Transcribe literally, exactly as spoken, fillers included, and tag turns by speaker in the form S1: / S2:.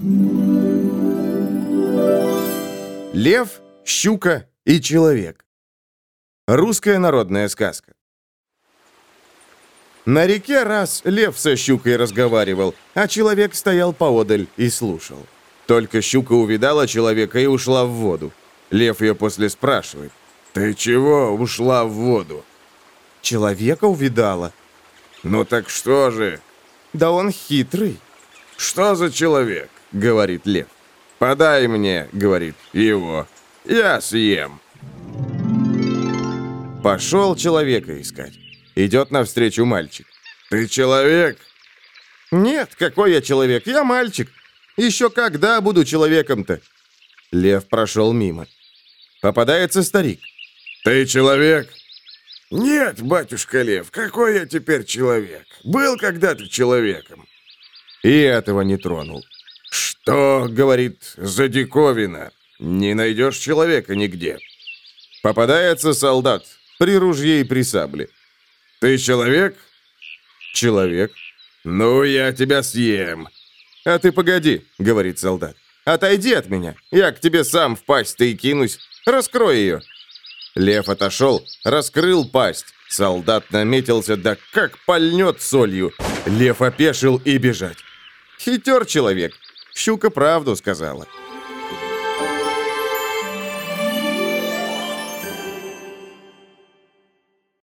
S1: Лев, щука и человек. Русская народная сказка. На реке раз лев со щукой разговаривал, а человек стоял поодаль и слушал. Только щука увидала человека и ушла в воду. Лев ее после спрашивает: «Ты чего ушла в воду?» «Человека увидала». «Ну так что же?» «Да он хитрый». «Что за человек?» — говорит лев. «Подай мне, — говорит, — его, я съем». Пошел человека искать. Идет навстречу мальчик. «Ты человек?» «Нет, какой я человек? Я мальчик. Еще когда буду человеком-то?» Лев прошел мимо. Попадается старик. «Ты человек?» «Нет, батюшка Лев, какой я теперь человек? Был когда-то человеком». И этого не тронул. «Что, — говорит, — за диковина? Не найдешь человека нигде». Попадается солдат при ружье и при сабле. «Ты человек?» «Человек». «Ну, я тебя съем». «А ты погоди, — говорит солдат, — отойди от меня, я к тебе сам в пасть-то и кинусь, раскрой ее». Лев отошел, раскрыл пасть, солдат наметился, да как пальнет солью. Лев опешил и бежать. Хитер человек, щука правду сказала.